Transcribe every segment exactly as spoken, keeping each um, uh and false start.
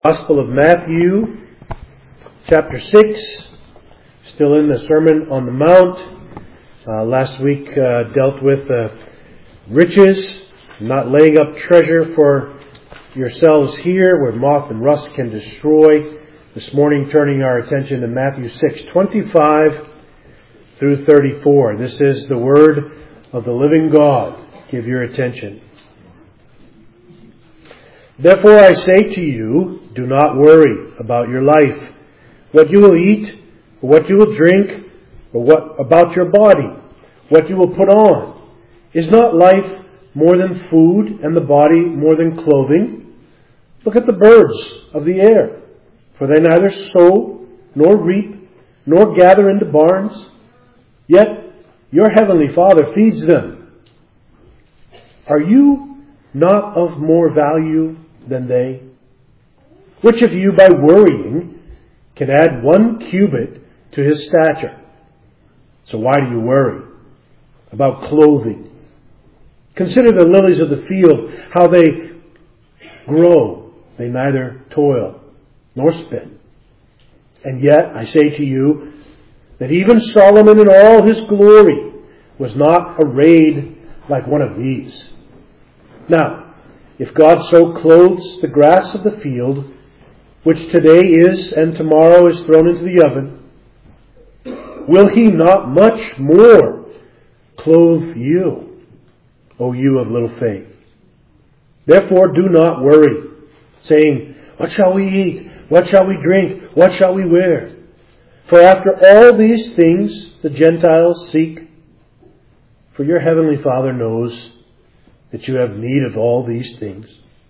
Gospel of Matthew, chapter six, still in the Sermon on the Mount. Uh, last week uh, dealt with uh, riches, not laying up treasure for yourselves here where moth and rust can destroy. This morning turning our attention to Matthew six, twenty-five through thirty-four. This is the Word of the living God. Give your attention. Therefore I say to you, do not worry about your life, what you will eat, or what you will drink, or what about your body, what you will put on. Is not life more than food, and the body more than clothing? Look at the birds of the air, for they neither sow, nor reap, nor gather into barns, yet your heavenly Father feeds them. Are you not of more value than they? Which of you by worrying can add one cubit to his stature? So why do you worry about clothing? Consider the lilies of the field, how they grow. They neither toil nor spin. And yet I say to you that even Solomon in all his glory was not arrayed like one of these. Now, if God so clothes the grass of the field, which today is and tomorrow is thrown into the oven, will He not much more clothe you, O you of little faith? Therefore do not worry, saying, what shall we eat? What shall we drink? What shall we wear? For after all these things the Gentiles seek. For your heavenly Father knows that you have need of all these things.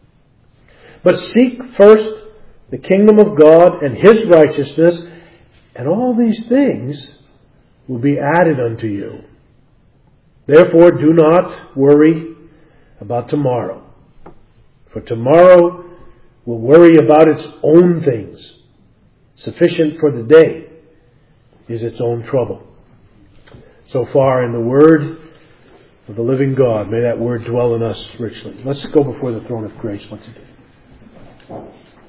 But seek first the kingdom of God and His righteousness, and all these things will be added unto you. Therefore do not worry about tomorrow, for tomorrow will worry about its own things. Sufficient for the day is its own trouble. So far in the Word of the living God, may that Word dwell in us richly. Let's go before the throne of grace once again.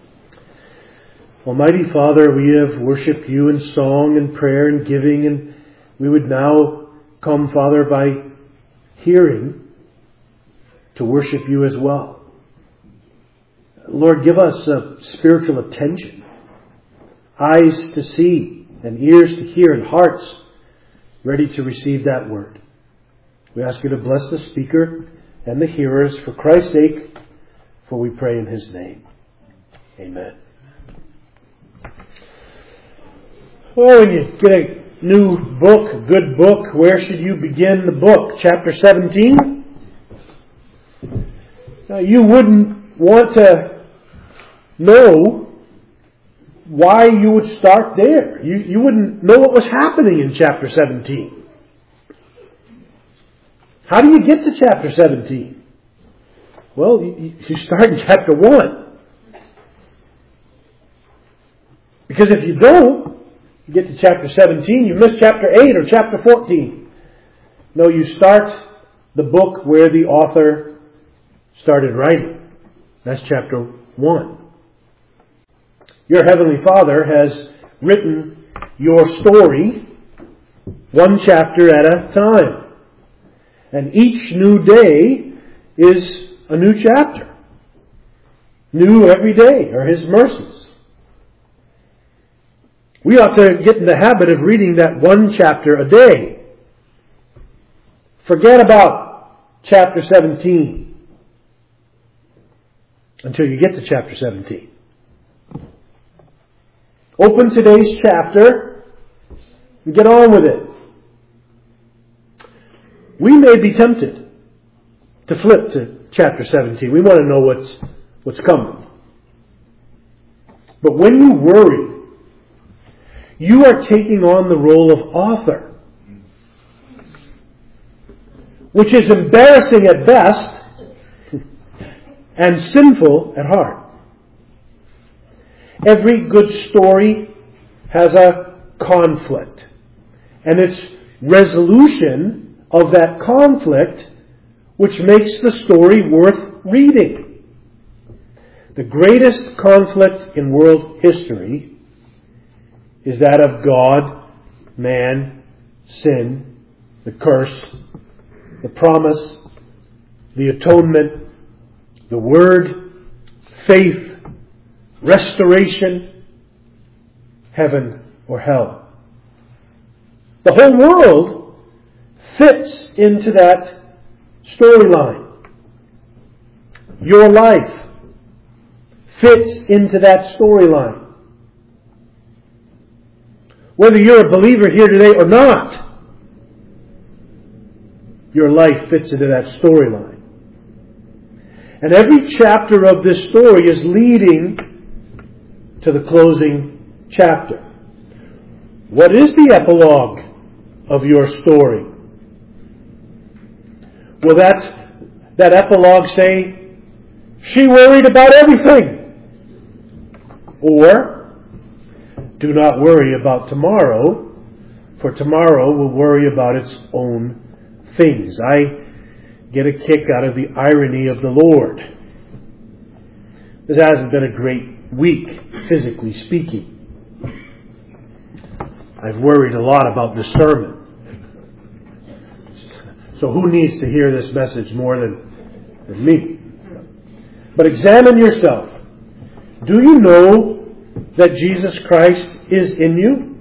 Almighty Father, we have worshipped You in song and prayer and giving, and we would now come, Father, by hearing to worship You as well. Lord, give us a spiritual attention, eyes to see and ears to hear and hearts ready to receive that Word. We ask You to bless the speaker and the hearers for Christ's sake, for we pray in His name. Amen. Well, when you get a new book, a good book, where should you begin the book? Chapter seventeen? Now, you wouldn't want to know why you would start there. You, you wouldn't know what was happening in chapter seventeen. How do you get to chapter seventeen? Well, you, you start in chapter one. Because if you don't, you get to chapter seventeen, you miss chapter eight or chapter fourteen. No, you start the book where the author started writing. That's chapter one. Your Heavenly Father has written your story one chapter at a time. And each new day is a new chapter. New every day are His mercies. We ought to get in the habit of reading that one chapter a day. Forget about chapter seventeen until you get to chapter seventeen. Open today's chapter and get on with it. We may be tempted to flip to chapter seventeen. We want to know what's, what's coming. But when you worry, you are taking on the role of author, which is embarrassing at best and sinful at heart. Every good story has a conflict, and its resolution of that conflict which makes the story worth reading. The greatest conflict in world history is that of God, man, sin, the curse, the promise, the atonement, the word, faith, restoration, heaven or hell. The whole world fits into that storyline. Your life fits into that storyline. Whether you're a believer here today or not, your life fits into that storyline. And every chapter of this story is leading to the closing chapter. What is the epilogue of your story? Will that, that epilogue say, she worried about everything? Or, do not worry about tomorrow, for tomorrow will worry about its own things. I get a kick out of the irony of the Lord. This hasn't been a great week, physically speaking. I've worried a lot about the sermon. So who needs to hear this message more than, than me? But examine yourself. Do you know that Jesus Christ is in you?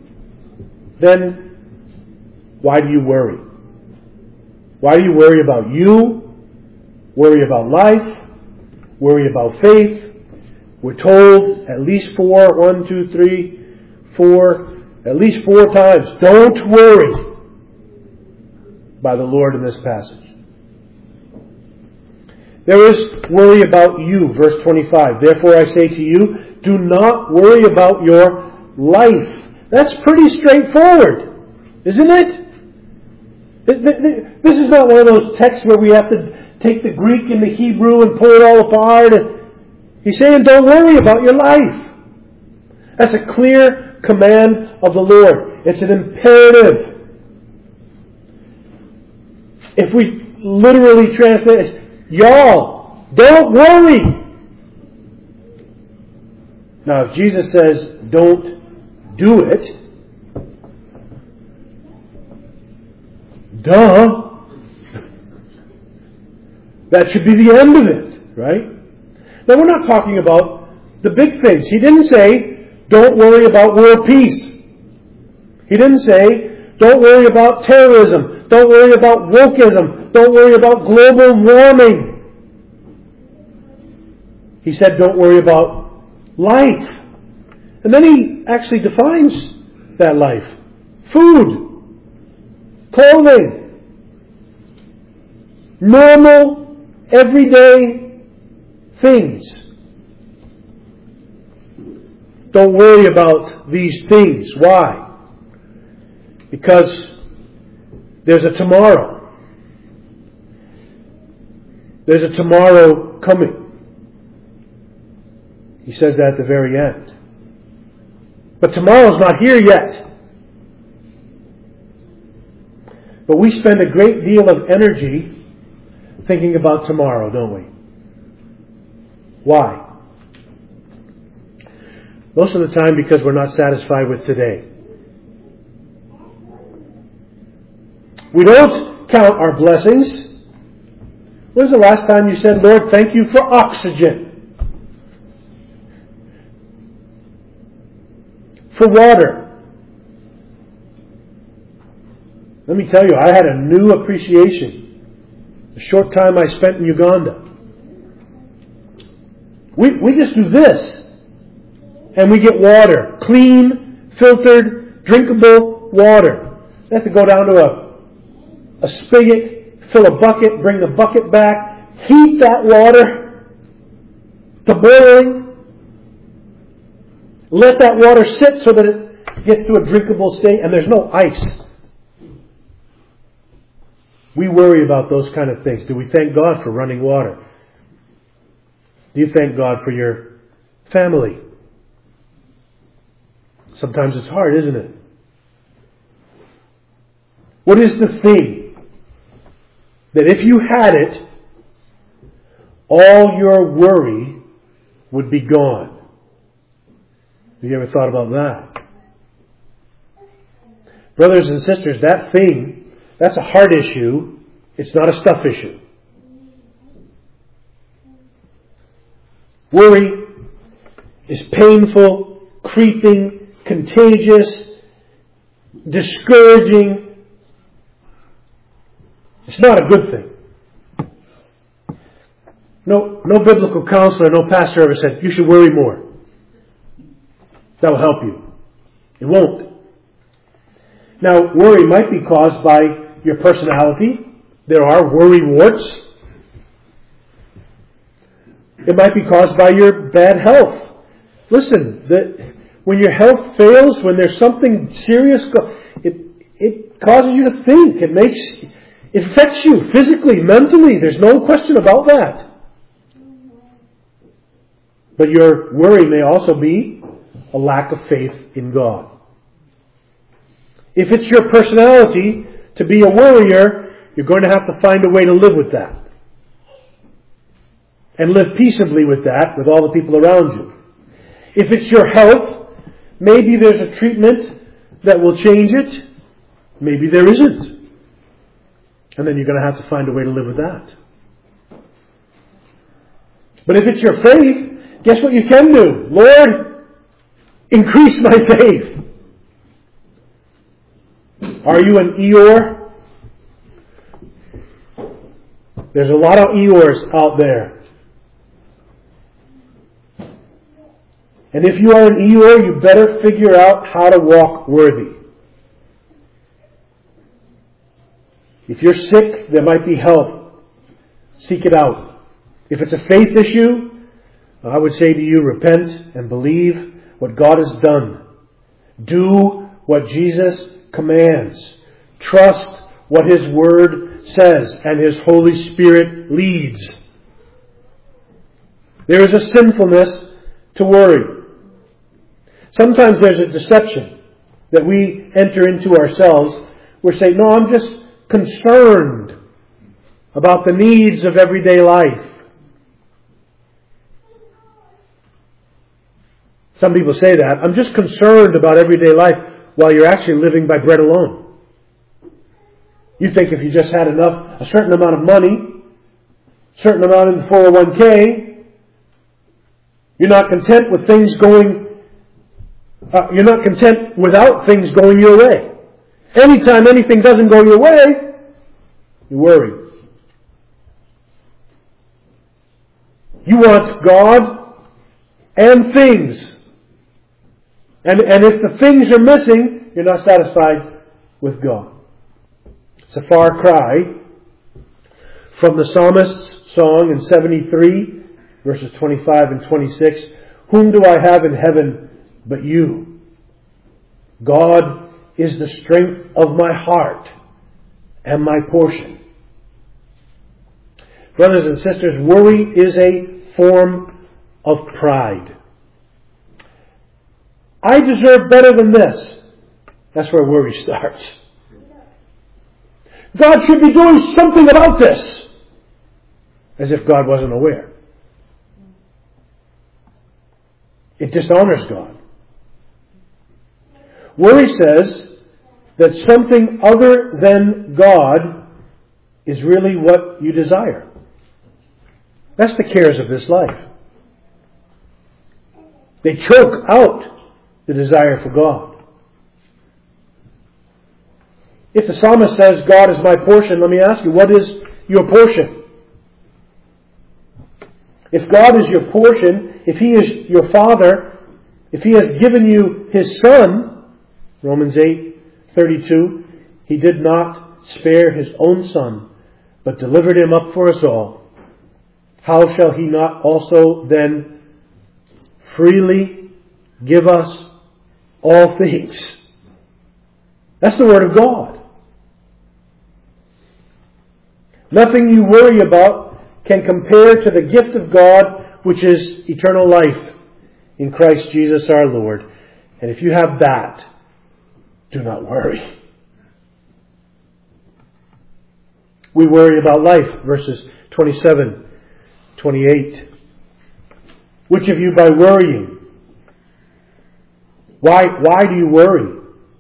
Then why do you worry? Why do you worry about you? Worry about life? Worry about faith? We're told at least four, one, two, three, four, at least four times, don't worry, by the Lord in this passage. There is worry about you, verse twenty-five. Therefore I say to you, do not worry about your life. That's pretty straightforward, isn't it? This is not one of those texts where we have to take the Greek and the Hebrew and pull it all apart. He's saying don't worry about your life. That's a clear command of the Lord. It's an imperative. If we literally translate it, y'all, don't worry. Now, if Jesus says, don't do it, duh. That should be the end of it, right? Now, we're not talking about the big things. He didn't say, don't worry about world peace. He didn't say, don't worry about terrorism. Don't worry about wokeism. Don't worry about global warming. He said, don't worry about life. And then he actually defines that life. Food. Clothing. Normal, everyday things. Don't worry about these things. Why? Because there's a tomorrow. There's a tomorrow coming. He says that at the very end. But tomorrow's not here yet. But we spend a great deal of energy thinking about tomorrow, don't we? Why? Most of the time because we're not satisfied with today. We don't count our blessings. When was the last time you said, Lord, thank you for oxygen? For water. Let me tell you, I had a new appreciation the short time I spent in Uganda. We, we just do this and we get water. Clean, filtered, drinkable water. We have to go down to a A spigot, fill a bucket, bring the bucket back, heat that water to boiling, let that water sit so that it gets to a drinkable state, and there's no ice. We worry about those kind of things. Do we thank God for running water? Do you thank God for your family? Sometimes it's hard, isn't it? What is the thing that if you had it, all your worry would be gone. Have you ever thought about that? Brothers and sisters, that thing, that's a heart issue. It's not a stuff issue. Worry is painful, creeping, contagious, discouraging. It's not a good thing. No, no biblical counselor, no pastor ever said, you should worry more. That will help you. It won't. Now, worry might be caused by your personality. There are worry warts. It might be caused by your bad health. Listen, the, when your health fails, when there's something serious, it, it causes you to think. It makes, it affects you physically, mentally. There's no question about that. But your worry may also be a lack of faith in God. If it's your personality to be a worrier, you're going to have to find a way to live with that. And live peaceably with that, with all the people around you. If it's your health, maybe there's a treatment that will change it. Maybe there isn't. And then you're going to have to find a way to live with that. But if it's your faith, guess what you can do? Lord, increase my faith. Are you an Eeyore? There's a lot of Eeyores out there. And if you are an Eeyore, you better figure out how to walk worthy. If you're sick, there might be help. Seek it out. If it's a faith issue, I would say to you, repent and believe what God has done. Do what Jesus commands. Trust what His Word says and His Holy Spirit leads. There is a sinfulness to worry. Sometimes there's a deception that we enter into ourselves. We're saying, no, I'm just concerned about the needs of everyday life. Some people say that. I'm just concerned about everyday life while you're actually living by bread alone. You think if you just had enough, a certain amount of money, a certain amount in the four oh one k, you're not content with things going Uh, you're not content without things going your way. Anytime anything doesn't go your way, you worry. You want God and things. And, and if the things are missing, you're not satisfied with God. It's a far cry from the psalmist's song in seventy-three, verses twenty-five and twenty-six. Whom do I have in heaven but you? God is the strength of my heart and my portion. Brothers and sisters, worry is a form of pride. I deserve better than this. That's where worry starts. God should be doing something about this. As if God wasn't aware. It dishonors God. Worry says that something other than God is really what you desire. That's the cares of this life. They choke out the desire for God. If the psalmist says, God is my portion, let me ask you, what is your portion? If God is your portion, if He is your Father, if He has given you His Son, Romans eight thirty-two, He did not spare His own Son, but delivered Him up for us all. How shall He not also then freely give us all things? That's the Word of God. Nothing you worry about can compare to the gift of God, which is eternal life in Christ Jesus our Lord. And if you have that, do not worry. We worry about life, verses twenty-seven, twenty-eight. Which of you by worrying? Why, why do you worry?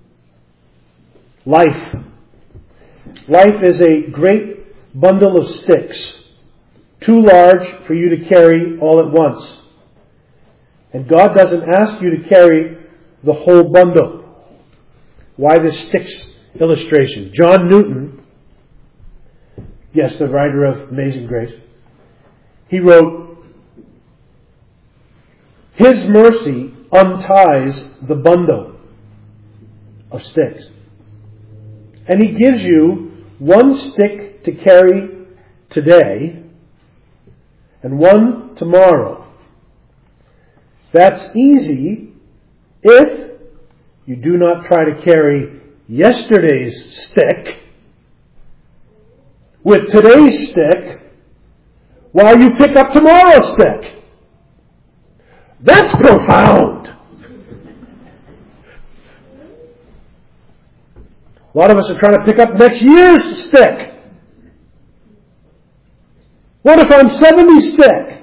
Life. Life is a great bundle of sticks, too large for you to carry all at once. And God doesn't ask you to carry the whole bundle. Why the sticks illustration? John Newton, yes, the writer of Amazing Grace, he wrote, His mercy unties the bundle of sticks. And He gives you one stick to carry today and one tomorrow. That's easy if you do not try to carry yesterday's stick with today's stick while you pick up tomorrow's stick. That's profound. A lot of us are trying to pick up next year's stick. What if I'm seventy stick?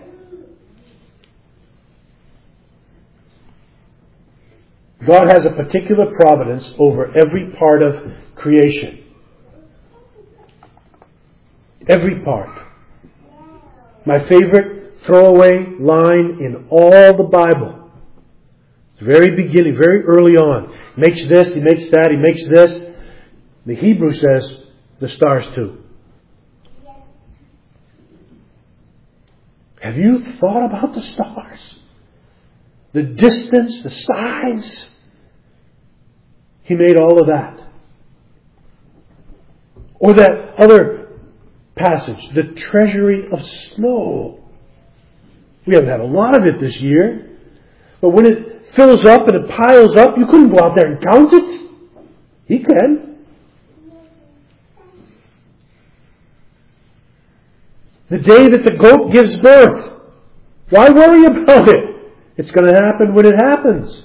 God has a particular providence over every part of creation. Every part. My favorite throwaway line in all the Bible. Very beginning, very early on. He makes this, he makes that, he makes this. The Hebrew says the stars too. Have you thought about the stars? The distance, the size. He made all of that. Or that other passage, the treasury of snow. We haven't had a lot of it this year. But when it fills up and it piles up, you couldn't go out there and count it. He can. The day that the goat gives birth. Why worry about it? It's going to happen when it happens.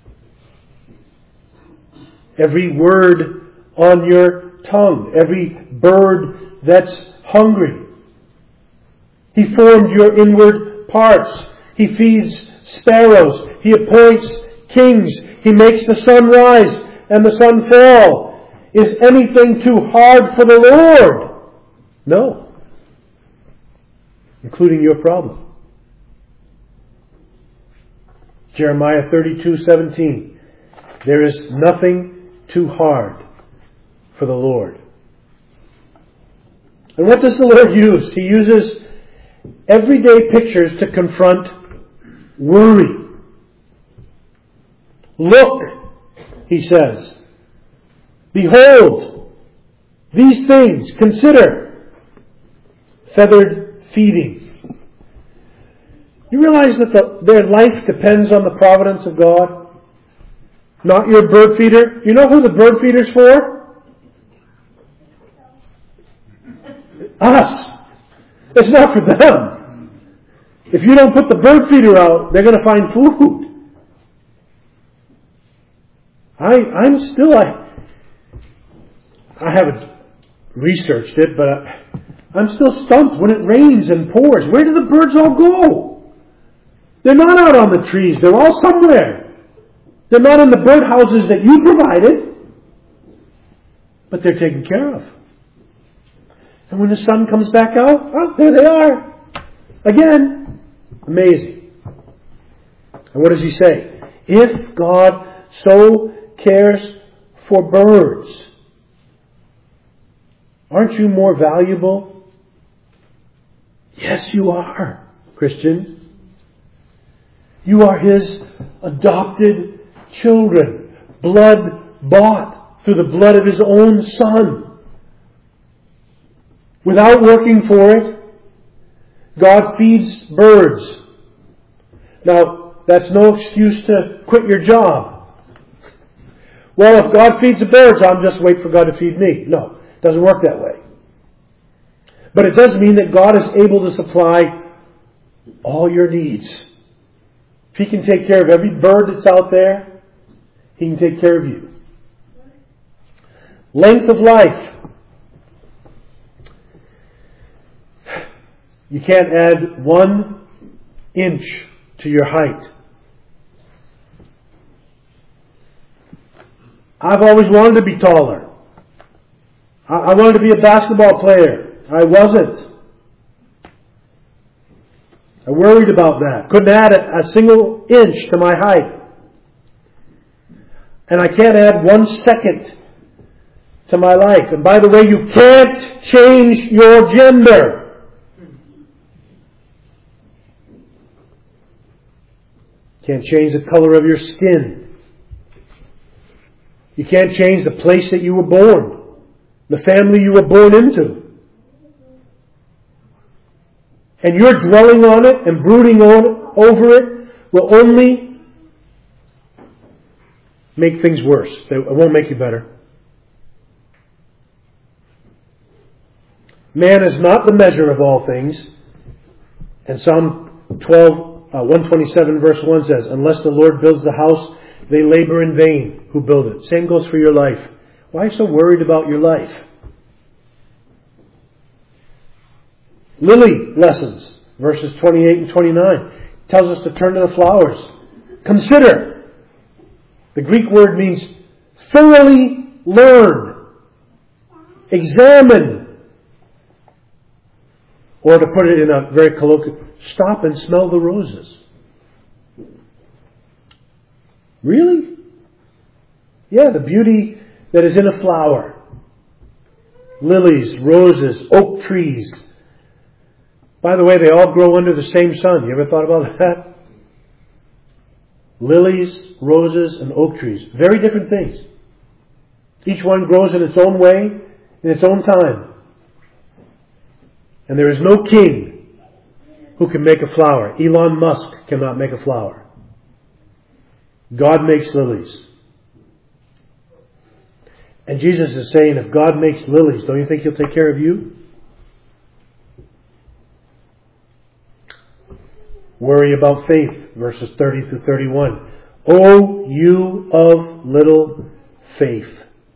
Every word on your tongue. Every bird that's hungry. He formed your inward parts. He feeds sparrows. He appoints kings. He makes the sun rise and the sun fall. Is anything too hard for the Lord? No. Including your problem. Jeremiah thirty-two seventeen. There is nothing too hard for the Lord. And what does the Lord use? He uses everyday pictures to confront worry. Look, He says. Behold, these things, consider. Feathered feeding. You realize that the, their life depends on the providence of God? Not your bird feeder. You know who the bird feeder's for? Us. It's not for them. If you don't put the bird feeder out, they're going to find food. I, I'm still, I, I haven't researched it, but I, I'm still stumped when it rains and pours. Where do the birds all go? They're not out on the trees. They're all somewhere. They're not in the birdhouses that you provided. But they're taken care of. And when the sun comes back out, oh, there they are. Again. Amazing. And what does He say? If God so cares for birds, aren't you more valuable? Yes, you are, Christian. You are His adopted children, blood bought through the blood of His own Son. Without working for it, God feeds birds. Now, that's no excuse to quit your job. Well, if God feeds the birds, I'm just wait for God to feed me. No, it doesn't work that way. But it does mean that God is able to supply all your needs. If He can take care of every bird that's out there, He can take care of you. Length of life. You can't add one inch to your height. I've always wanted to be taller. I, I wanted to be a basketball player. I wasn't. I worried about that. Couldn't add a, a single inch to my height. And I can't add one second to my life. And by the way, you can't change your gender. Can't change the color of your skin. You can't change the place that you were born, the family you were born into. And your dwelling on it and brooding on, over it will only make things worse. It won't make you better. Man is not the measure of all things. And Psalm twelve, uh, one twenty-seven verse one says, unless the Lord builds the house, they labor in vain who build it. Same goes for your life. Why are you so worried about your life? Lily lessons, verses twenty-eight and twenty-nine, tells us to turn to the flowers. Consider. The Greek word means thoroughly learn, examine, or to put it in a very colloquial, stop and smell the roses. Really? Yeah, the beauty that is in a flower. Lilies, roses, oak trees. By the way, they all grow under the same sun. You ever thought about that? Lilies, roses, and oak trees. Very different things. Each one grows in its own way, in its own time. And there is no king who can make a flower. Elon Musk cannot make a flower. God makes lilies. And Jesus is saying, if God makes lilies, don't you think He'll take care of you? Worry about faith, verses thirty through thirty-one. O you of little faith.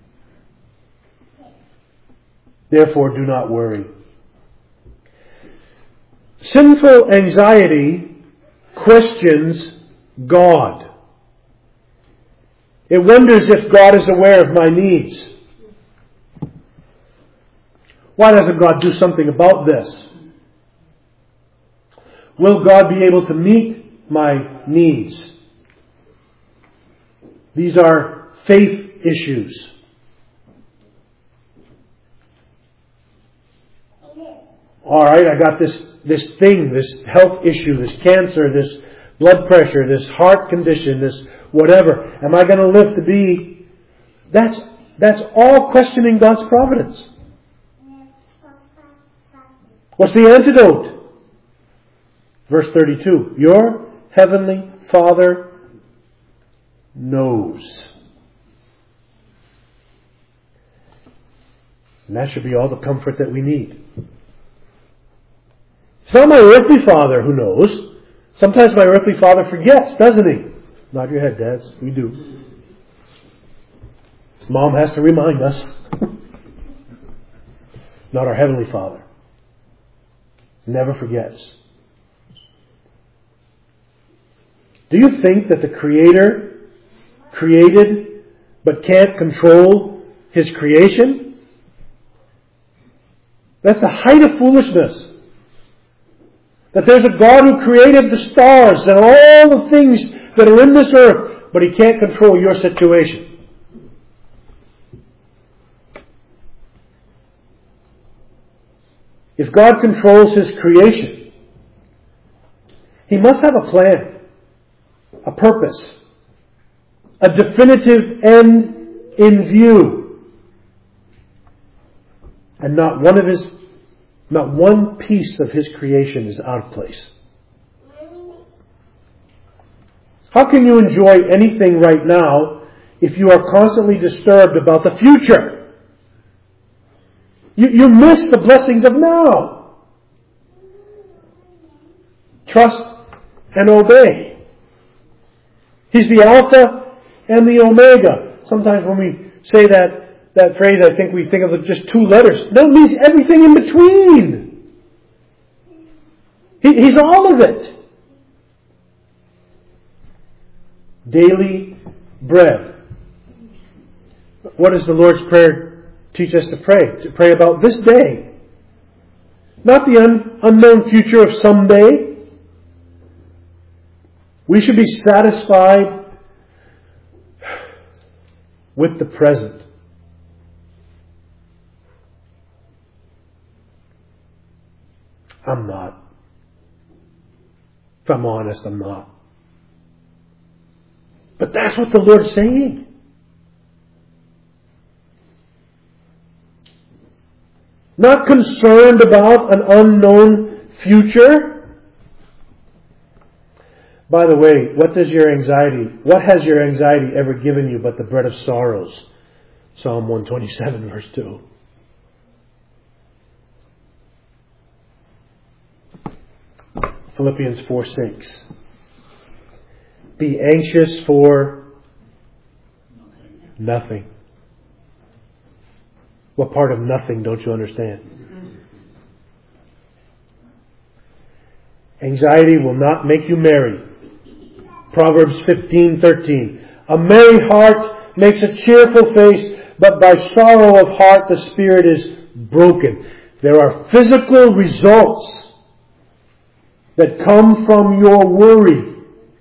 Therefore do not worry. Sinful anxiety questions God. It wonders if God is aware of my needs. Why doesn't God do something about this? Will God be able to meet my needs? These are faith issues. Alright, I got this, this thing, this health issue, this cancer, this blood pressure, this heart condition, this whatever. Am I going to live to be... That's, that's all questioning God's providence. What's the antidote? Verse thirty-two. Your heavenly Father knows. And that should be all the comfort that we need. It's not my earthly father who knows. Sometimes my earthly father forgets, doesn't he? Nod your head, dads. We do. Mom has to remind us. Not our heavenly Father. Never forgets. Do you think that the Creator created but can't control His creation? That's the height of foolishness. That there's a God who created the stars and all the things that are in this earth, but He can't control your situation. If God controls His creation, He must have a plan, a purpose, a definitive end in view. And not one of His, not one piece of His creation is out of place. How can you enjoy anything right now if you are constantly disturbed about the future? You, you miss the blessings of now. Trust and obey. He's the Alpha and the Omega. Sometimes when we say that, that phrase, I think we think of it just two letters. No, it means everything in between. He, he's all of it. daily bread. What does the Lord's Prayer teach us to pray? To pray about this day. Not the un- unknown future of someday. We should be satisfied with the present. I'm not. If I'm honest, I'm not. But that's what the Lord's saying. Not concerned about an unknown future. By the way, what does your anxiety, what has your anxiety ever given you but the bread of sorrows? Psalm one twenty-seven verse two. Philippians four six. Be anxious for nothing. What part of nothing don't you understand? Anxiety will not make you merry. Proverbs fifteen thirteen. A merry heart makes a cheerful face, but by sorrow of heart the spirit is broken. There are physical results that come from your worry.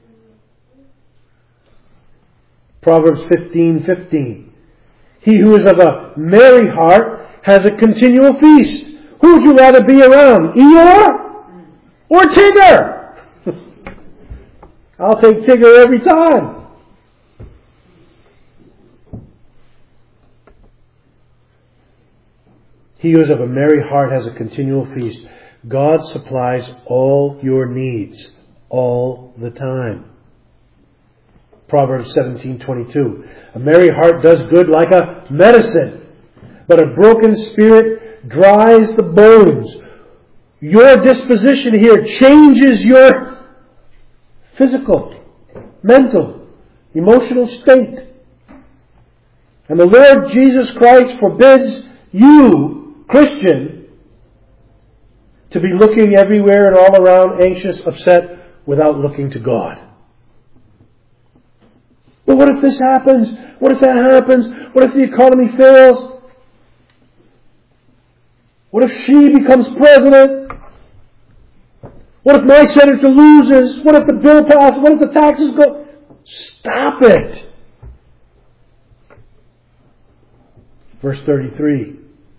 Proverbs fifteen fifteen. He who is of a merry heart has a continual feast. Who would you rather be around? Eeyore or Tigger? I'll take Tigger every time. He who is of a merry heart has a continual feast. God supplies all your needs all the time. Proverbs seventeen twenty-two. A merry heart does good like a medicine, but a broken spirit dries the bones. Your disposition here changes your physical, mental, emotional state. And the Lord Jesus Christ forbids you, Christian, to be looking everywhere and all around, anxious, upset, without looking to God. But what if this happens? What if that happens? What if the economy fails? What if she becomes president? What if my senator loses? What if the bill passes? What if the taxes go? Stop it. Verse thirty-three.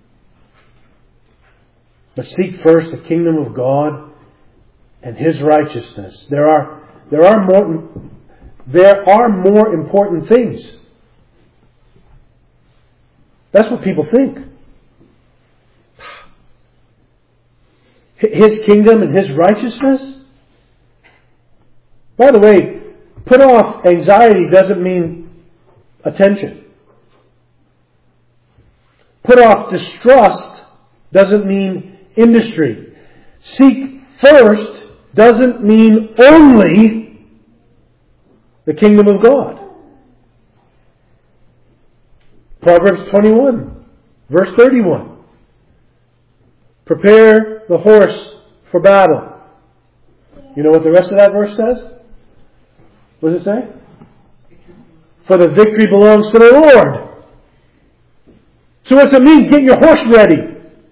But seek first the kingdom of God and His righteousness. There are, there are more, there are more important things. That's what people think. His kingdom and His righteousness? By the way, put off anxiety doesn't mean attention. Put off distrust doesn't mean industry. Seek first doesn't mean only the kingdom of God. Proverbs twenty-one, verse thirty-one. Prepare the horse for battle. You know what the rest of that verse says? What does it say? For the victory belongs to the Lord. So what's it mean? Get your horse ready.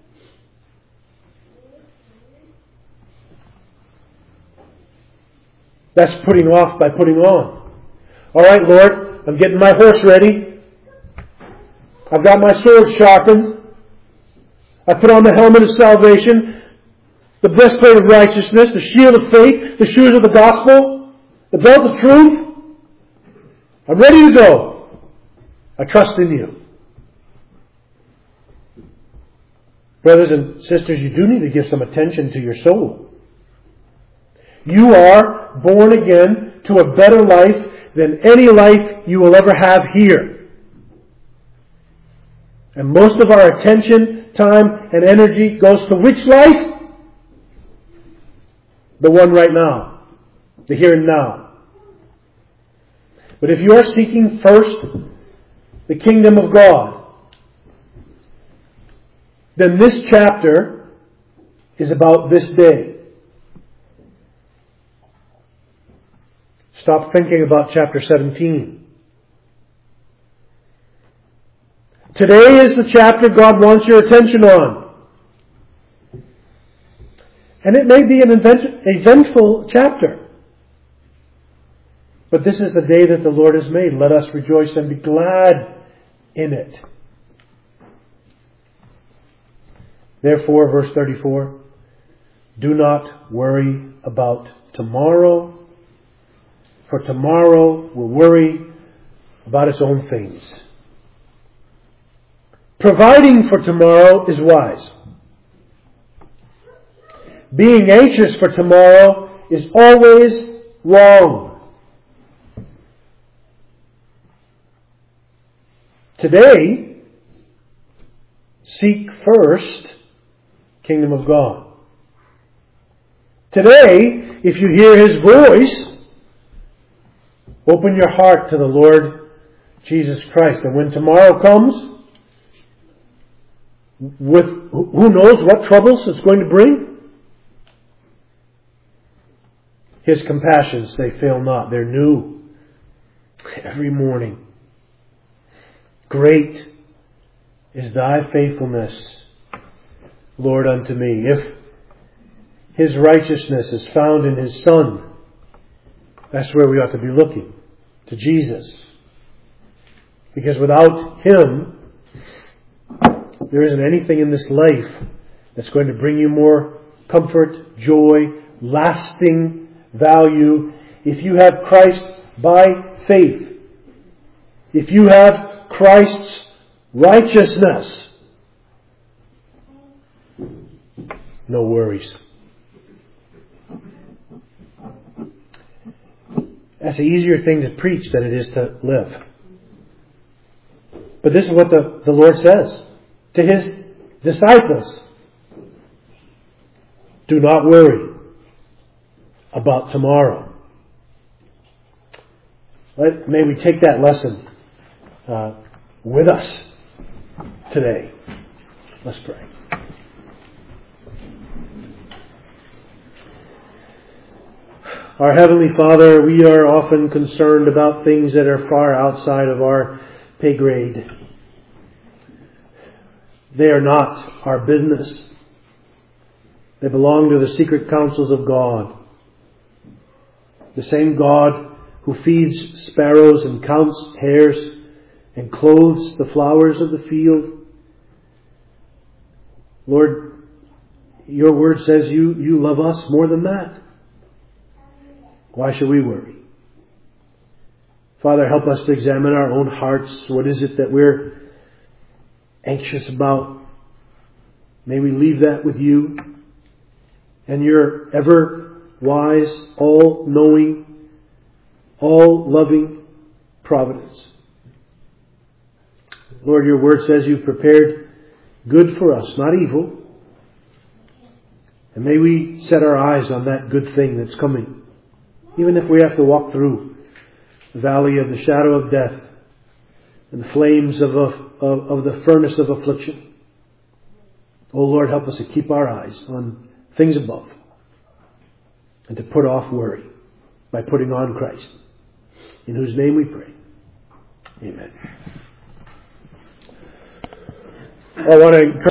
That's putting off by putting on. Alright, Lord, I'm getting my horse ready. I've got my sword sharpened. I put on the helmet of salvation, the breastplate of righteousness, the shield of faith, the shoes of the gospel, the belt of truth. I'm ready to go. I trust in you. Brothers and sisters, you do need to give some attention to your soul. You are born again to a better life than any life you will ever have here. And most of our attention, time, and energy goes to which life? The one right now. The here and now. But if you are seeking first the kingdom of God, then this chapter is about this day. Stop thinking about chapter seventeen. Today is the chapter God wants your attention on. And it may be an event- eventful chapter. But this is the day that the Lord has made. Let us rejoice and be glad in it. Therefore, verse thirty-four, do not worry about tomorrow, for tomorrow will worry about its own things. Providing for tomorrow is wise. Being anxious for tomorrow is always wrong. Today, seek first kingdom of God. Today, if you hear His voice, open your heart to the Lord Jesus Christ. And when tomorrow comes, with who knows what troubles it's going to bring, His compassions, they fail not. They're new every morning. Great is thy faithfulness, Lord, unto me. If His righteousness is found in His Son, that's where we ought to be looking, to Jesus. Because without Him, there isn't anything in this life that's going to bring you more comfort, joy, lasting value. If you have Christ by faith, if you have Christ's righteousness, no worries. That's an easier thing to preach than it is to live. But this is what the, the Lord says to His disciples. Do not worry about tomorrow. Let, may we take that lesson uh, with us today. Let's pray. Our Heavenly Father, we are often concerned about things that are far outside of our pay grade. They are not our business. They belong to the secret counsels of God. The same God who feeds sparrows and counts hairs and clothes the flowers of the field. Lord, your word says you, you love us more than that. Why should we worry? Father, help us to examine our own hearts. What is it that we're anxious about? May we leave that with you and your ever wise, all-knowing, all-loving providence. Lord, your word says you've prepared good for us, not evil. And may we set our eyes on that good thing that's coming. Even if we have to walk through the valley of the shadow of death and the flames of, a, of, of the furnace of affliction. Oh Lord, help us to keep our eyes on things above and to put off worry by putting on Christ, in whose name we pray. Amen. I want to encourage